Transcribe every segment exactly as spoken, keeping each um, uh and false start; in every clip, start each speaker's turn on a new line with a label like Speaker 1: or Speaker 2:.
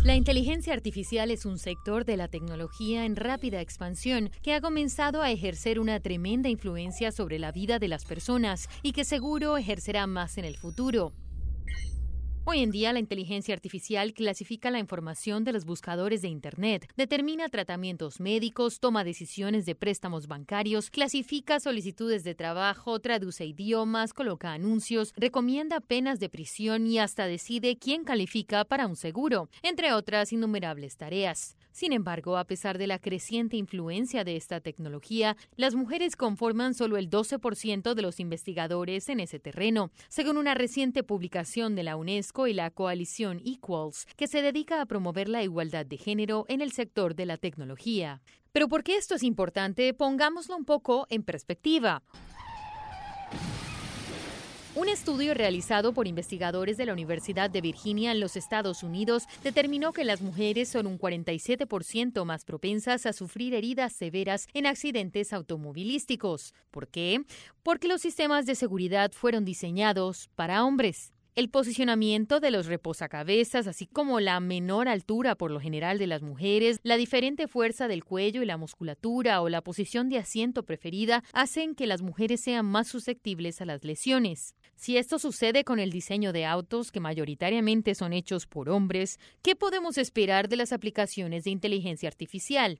Speaker 1: La inteligencia artificial es un sector de la tecnología en rápida expansión que ha comenzado a ejercer una tremenda influencia sobre la vida de las personas y que seguro ejercerá más en el futuro. Hoy en día, la inteligencia artificial clasifica la información de los buscadores de Internet, determina tratamientos médicos, toma decisiones de préstamos bancarios, clasifica solicitudes de trabajo, traduce idiomas, coloca anuncios, recomienda penas de prisión y hasta decide quién califica para un seguro, entre otras innumerables tareas. Sin embargo, a pesar de la creciente influencia de esta tecnología, las mujeres conforman solo el doce por ciento de los investigadores en ese terreno, según una reciente publicación de la UNESCO y la coalición Equals, que se dedica a promover la igualdad de género en el sector de la tecnología. Pero ¿por qué esto es importante? Pongámoslo un poco en perspectiva. Un estudio realizado por investigadores de la Universidad de Virginia en los Estados Unidos determinó que las mujeres son un cuarenta y siete por ciento más propensas a sufrir heridas severas en accidentes automovilísticos. ¿Por qué? Porque los sistemas de seguridad fueron diseñados para hombres. El posicionamiento de los reposacabezas, así como la menor altura por lo general de las mujeres, la diferente fuerza del cuello y la musculatura o la posición de asiento preferida hacen que las mujeres sean más susceptibles a las lesiones. Si esto sucede con el diseño de autos, que mayoritariamente son hechos por hombres, ¿qué podemos esperar de las aplicaciones de inteligencia artificial?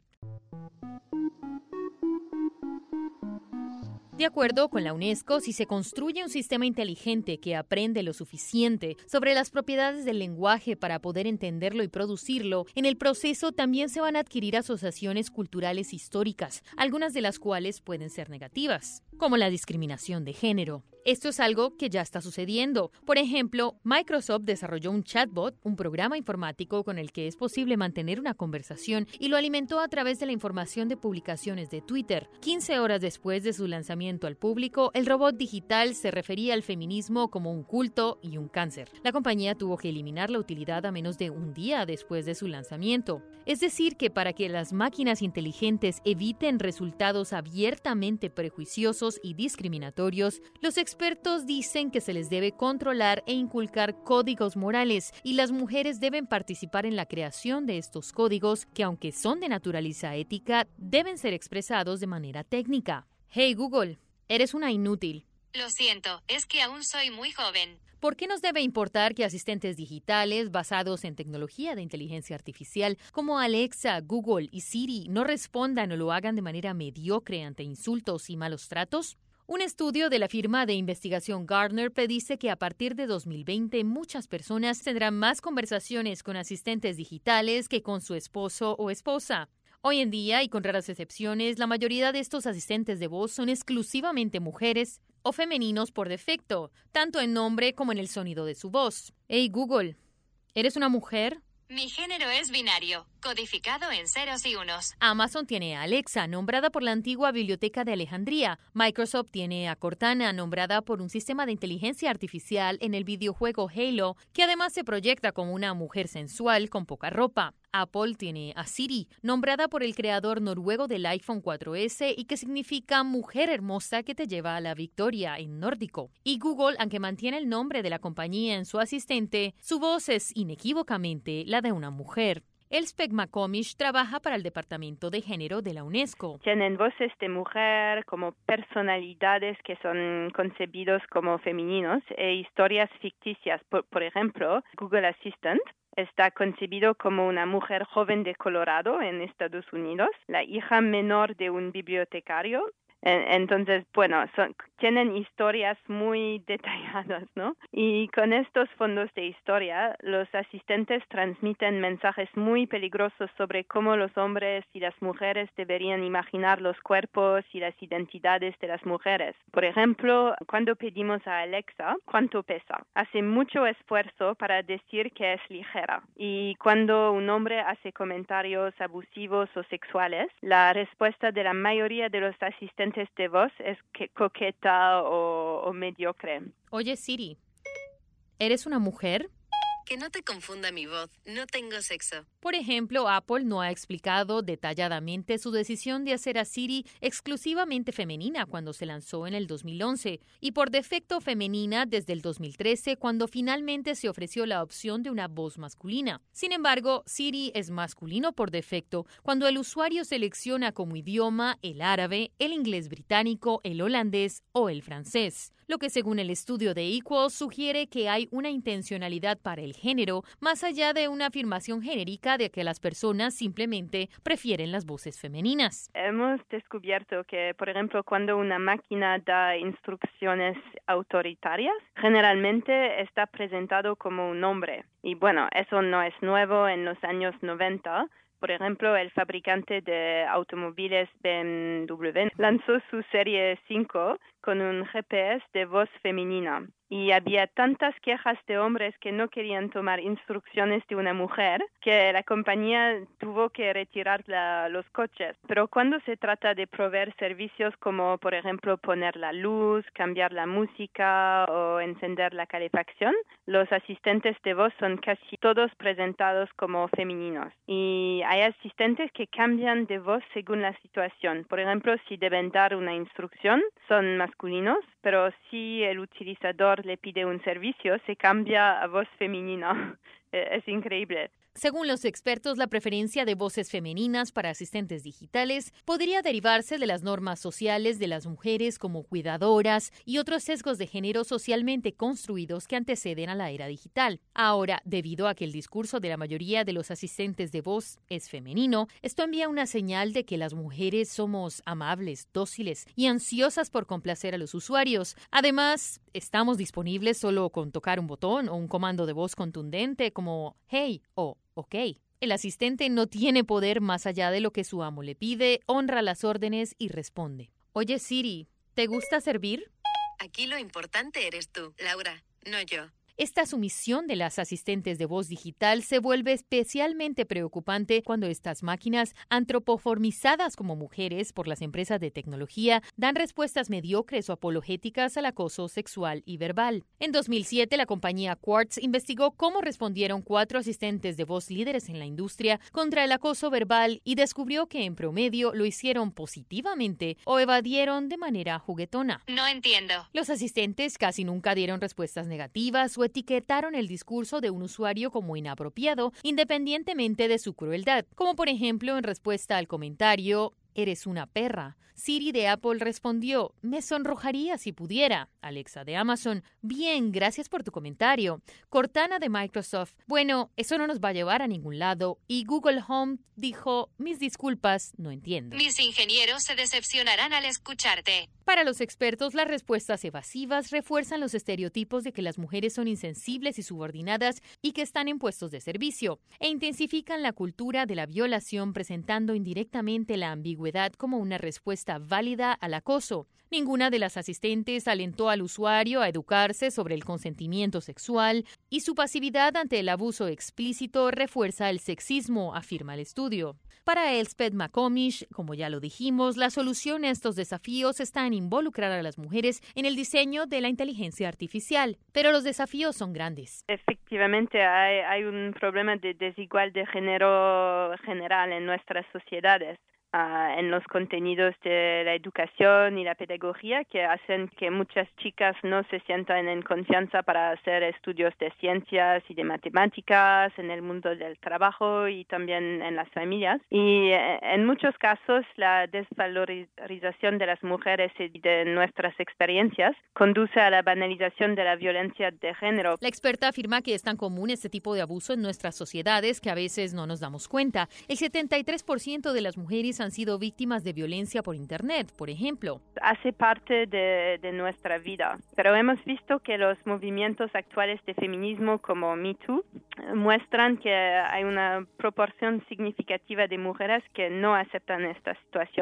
Speaker 1: De acuerdo con la UNESCO, si se construye un sistema inteligente que aprende lo suficiente sobre las propiedades del lenguaje para poder entenderlo y producirlo, en el proceso también se van a adquirir asociaciones culturales históricas, algunas de las cuales pueden ser negativas, como la discriminación de género. Esto es algo que ya está sucediendo. Por ejemplo, Microsoft desarrolló un chatbot, un programa informático con el que es posible mantener una conversación, y lo alimentó a través de la información de publicaciones de Twitter. quince horas después de su lanzamiento al público, el robot digital se refería al feminismo como un culto y un cáncer. La compañía tuvo que eliminar la utilidad a menos de un día después de su lanzamiento. Es decir, que para que las máquinas inteligentes eviten resultados abiertamente prejuiciosos y discriminatorios, los expertos dicen que se les debe controlar e inculcar códigos morales, y las mujeres deben participar en la creación de estos códigos que, aunque son de naturaleza ética, deben ser expresados de manera técnica. Hey Google, eres una inútil.
Speaker 2: Lo siento, es que aún soy muy joven.
Speaker 1: ¿Por qué nos debe importar que asistentes digitales basados en tecnología de inteligencia artificial como Alexa, Google y Siri no respondan o lo hagan de manera mediocre ante insultos y malos tratos? Un estudio de la firma de investigación Gartner predice que a partir de dos mil veinte muchas personas tendrán más conversaciones con asistentes digitales que con su esposo o esposa. Hoy en día, y con raras excepciones, la mayoría de estos asistentes de voz son exclusivamente mujeres o femeninos por defecto, tanto en nombre como en el sonido de su voz. Hey Google, ¿eres una mujer?
Speaker 2: Mi género es binario, codificado en ceros y unos.
Speaker 1: Amazon tiene a Alexa, nombrada por la antigua Biblioteca de Alejandría. Microsoft tiene a Cortana, nombrada por un sistema de inteligencia artificial en el videojuego Halo, que además se proyecta como una mujer sensual con poca ropa. Apple tiene a Siri, nombrada por el creador noruego del iPhone cuatro ese y que significa mujer hermosa que te lleva a la victoria en nórdico. Y Google, aunque mantiene el nombre de la compañía en su asistente, su voz es inequívocamente la de una mujer. Elspeth McComish trabaja para el Departamento de Género de la UNESCO.
Speaker 3: Tienen voces de mujer como personalidades que son concebidos como femeninos e historias ficticias. Por, por ejemplo, Google Assistant está concebido como una mujer joven de Colorado en Estados Unidos, la hija menor de un bibliotecario. Entonces, bueno, son, tienen historias muy detalladas, ¿no? Y con estos fondos de historia, los asistentes transmiten mensajes muy peligrosos sobre cómo los hombres y las mujeres deberían imaginar los cuerpos y las identidades de las mujeres. Por ejemplo, cuando pedimos a Alexa cuánto pesa, hace mucho esfuerzo para decir que es ligera. Y cuando un hombre hace comentarios abusivos o sexuales, la respuesta de la mayoría de los asistentes de voz es que coqueta o, o mediocre.
Speaker 1: Oye Siri, ¿eres una mujer?
Speaker 2: Que no te confunda mi voz, no tengo sexo.
Speaker 1: Por ejemplo, Apple no ha explicado detalladamente su decisión de hacer a Siri exclusivamente femenina cuando se lanzó en el dos mil once y por defecto femenina desde el dos mil trece cuando finalmente se ofreció la opción de una voz masculina. Sin embargo, Siri es masculino por defecto cuando el usuario selecciona como idioma el árabe, el inglés británico, el holandés o el francés, lo que según el estudio de Equals sugiere que hay una intencionalidad para el género, más allá de una afirmación genérica de que las personas simplemente prefieren las voces femeninas.
Speaker 3: Hemos descubierto que, por ejemplo, cuando una máquina da instrucciones autoritarias, generalmente está presentado como un hombre. Y bueno, eso no es nuevo en los años noventa. Por ejemplo, el fabricante de automóviles B M W lanzó su serie cinco con un G P S de voz femenina. Y había tantas quejas de hombres que no querían tomar instrucciones de una mujer que la compañía tuvo que retirar la, los coches. Pero cuando se trata de proveer servicios como, por ejemplo, poner la luz, cambiar la música o encender la calefacción, los asistentes de voz son casi todos presentados como femeninos. Y hay asistentes que cambian de voz según la situación. Por ejemplo, si deben dar una instrucción, son masculinos, pero si el utilizador le pide un servicio, se cambia a voz femenina. Es increíble.
Speaker 1: Según los expertos, la preferencia de voces femeninas para asistentes digitales podría derivarse de las normas sociales de las mujeres como cuidadoras y otros sesgos de género socialmente construidos que anteceden a la era digital. Ahora, debido a que el discurso de la mayoría de los asistentes de voz es femenino, esto envía una señal de que las mujeres somos amables, dóciles y ansiosas por complacer a los usuarios. Además, estamos disponibles solo con tocar un botón o un comando de voz contundente como «Hey» o «Ok». El asistente no tiene poder más allá de lo que su amo le pide, honra las órdenes y responde. Oye Siri, ¿te gusta servir?
Speaker 2: Aquí lo importante eres tú, Laura, no yo.
Speaker 1: Esta sumisión de las asistentes de voz digital se vuelve especialmente preocupante cuando estas máquinas, antropoformizadas como mujeres por las empresas de tecnología, dan respuestas mediocres o apologéticas al acoso sexual y verbal. En dos mil siete, la compañía Quartz investigó cómo respondieron cuatro asistentes de voz líderes en la industria contra el acoso verbal y descubrió que en promedio lo hicieron positivamente o evadieron de manera juguetona.
Speaker 2: No entiendo.
Speaker 1: Los asistentes casi nunca dieron respuestas negativas o etiquetaron el discurso de un usuario como inapropiado, independientemente de su crueldad, como por ejemplo en respuesta al comentario «Eres una perra». Siri de Apple respondió «Me sonrojaría si pudiera». Alexa de Amazon «Bien, gracias por tu comentario». Cortana de Microsoft «Bueno, eso no nos va a llevar a ningún lado». Y Google Home dijo «Mis disculpas, no entiendo».
Speaker 2: Mis ingenieros se decepcionarán al escucharte.
Speaker 1: Para los expertos, las respuestas evasivas refuerzan los estereotipos de que las mujeres son insensibles y subordinadas y que están en puestos de servicio, e intensifican la cultura de la violación presentando indirectamente la ambigüedad como una respuesta válida al acoso. Ninguna de las asistentes alentó al usuario a educarse sobre el consentimiento sexual y su pasividad ante el abuso explícito refuerza el sexismo, afirma el estudio. Para Elspeth McComish, como ya lo dijimos, la solución a estos desafíos está en involucrar a las mujeres en el diseño de la inteligencia artificial, pero los desafíos son grandes.
Speaker 3: Efectivamente, hay, hay un problema de desigualdad de género general en nuestras sociedades. Uh, en los contenidos de la educación y la pedagogía que hacen que muchas chicas no se sientan en confianza para hacer estudios de ciencias y de matemáticas en el mundo del trabajo y también en las familias. Y eh, en muchos casos la desvalorización de las mujeres y de nuestras experiencias conduce a la banalización de la violencia de género.
Speaker 1: La experta afirma que es tan común este tipo de abuso en nuestras sociedades que a veces no nos damos cuenta. El setenta y tres por ciento de las mujeres han sido víctimas de violencia por Internet, por ejemplo.
Speaker 3: Hace parte de, de nuestra vida, pero hemos visto que los movimientos actuales de feminismo como Me Too muestran que hay una proporción significativa de mujeres que no aceptan esta situación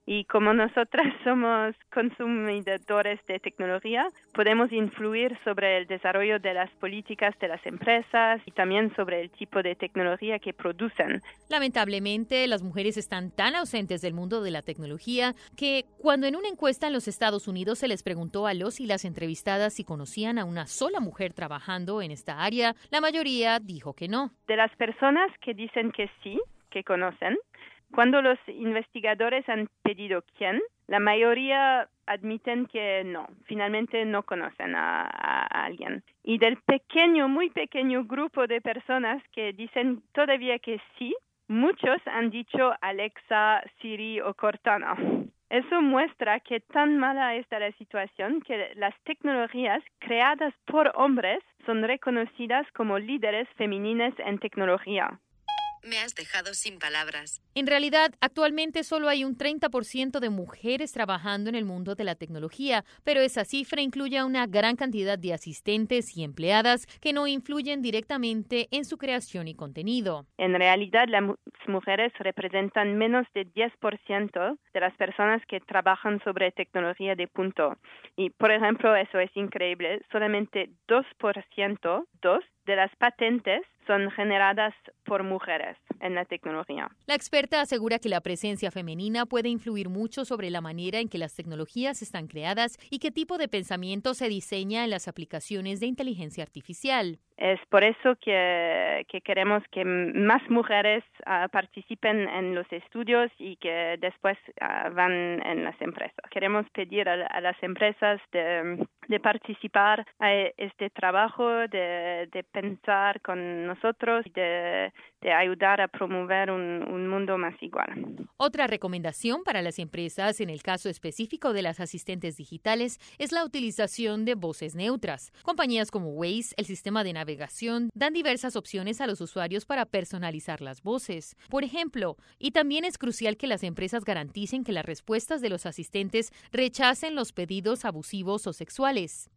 Speaker 3: Y como nosotras somos consumidores de tecnología, podemos influir sobre el desarrollo de las políticas de las empresas y también sobre el tipo de tecnología que producen.
Speaker 1: Lamentablemente, las mujeres están tan ausentes del mundo de la tecnología que cuando en una encuesta en los Estados Unidos se les preguntó a los y las entrevistadas si conocían a una sola mujer trabajando en esta área, la mayoría dijo que no.
Speaker 3: De las personas que dicen que sí, que conocen, cuando los investigadores han pedido quién, la mayoría admiten que no, finalmente no conocen a, a, a alguien. Y del pequeño, muy pequeño grupo de personas que dicen todavía que sí, muchos han dicho Alexa, Siri o Cortana. Eso muestra que tan mala está la situación que las tecnologías creadas por hombres son reconocidas como líderes femeninas en tecnología.
Speaker 2: Me has dejado sin palabras.
Speaker 1: En realidad, actualmente solo hay un treinta por ciento de mujeres trabajando en el mundo de la tecnología, pero esa cifra incluye a una gran cantidad de asistentes y empleadas que no influyen directamente en su creación y contenido.
Speaker 3: En realidad, las mujeres representan menos del diez por ciento de las personas que trabajan sobre tecnología de punto. Y, por ejemplo, eso es increíble, solamente dos por ciento, dos de las patentes son generadas por mujeres en la tecnología.
Speaker 1: La experta asegura que la presencia femenina puede influir mucho sobre la manera en que las tecnologías están creadas y qué tipo de pensamiento se diseña en las aplicaciones de inteligencia artificial.
Speaker 3: Es por eso que, que queremos que más mujeres uh, participen en los estudios y que después uh, van en las empresas. Queremos pedir a, a las empresas de, de participar en este trabajo, de, de pensar con nosotros y de, de ayudar a promover un, un mundo más igual.
Speaker 1: Otra recomendación para las empresas, en el caso específico de las asistentes digitales, es la utilización de voces neutras. Compañías como Waze, el sistema de navegación, dan diversas opciones a los usuarios para personalizar las voces. Por ejemplo, y también es crucial que las empresas garanticen que las respuestas de los asistentes rechacen los pedidos abusivos o sexuales.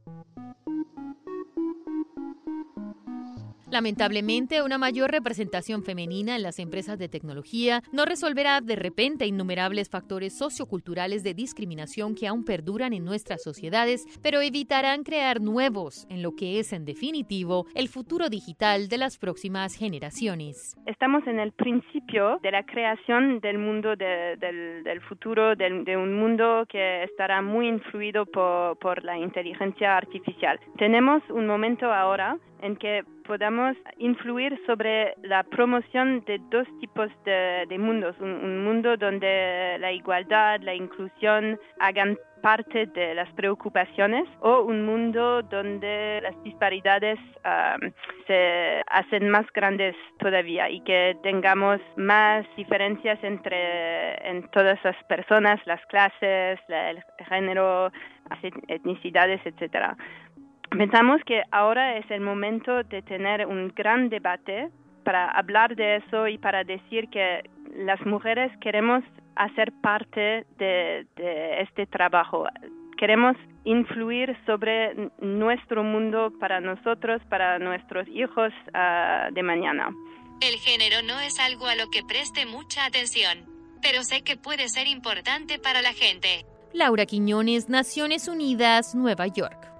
Speaker 1: Lamentablemente, una mayor representación femenina en las empresas de tecnología no resolverá de repente innumerables factores socioculturales de discriminación que aún perduran en nuestras sociedades, pero evitarán crear nuevos en lo que es, en definitivo, el futuro digital de las próximas generaciones.
Speaker 3: Estamos en el principio de la creación del mundo de, del, del futuro, del, de un mundo que estará muy influido por, por la inteligencia artificial. Tenemos un momento ahora en que podamos influir sobre la promoción de dos tipos de, de mundos. Un, un mundo donde la igualdad, la inclusión hagan parte de las preocupaciones, o un mundo donde las disparidades um, se hacen más grandes todavía y que tengamos más diferencias entre en todas las personas, las clases, la, el género, las etnicidades, etcétera. Pensamos que ahora es el momento de tener un gran debate para hablar de eso y para decir que las mujeres queremos hacer parte de, de este trabajo. Queremos influir sobre nuestro mundo para nosotros, para nuestros hijos uh, de mañana.
Speaker 2: El género no es algo a lo que preste mucha atención, pero sé que puede ser importante para la gente.
Speaker 1: Laura Quiñones, Naciones Unidas, Nueva York.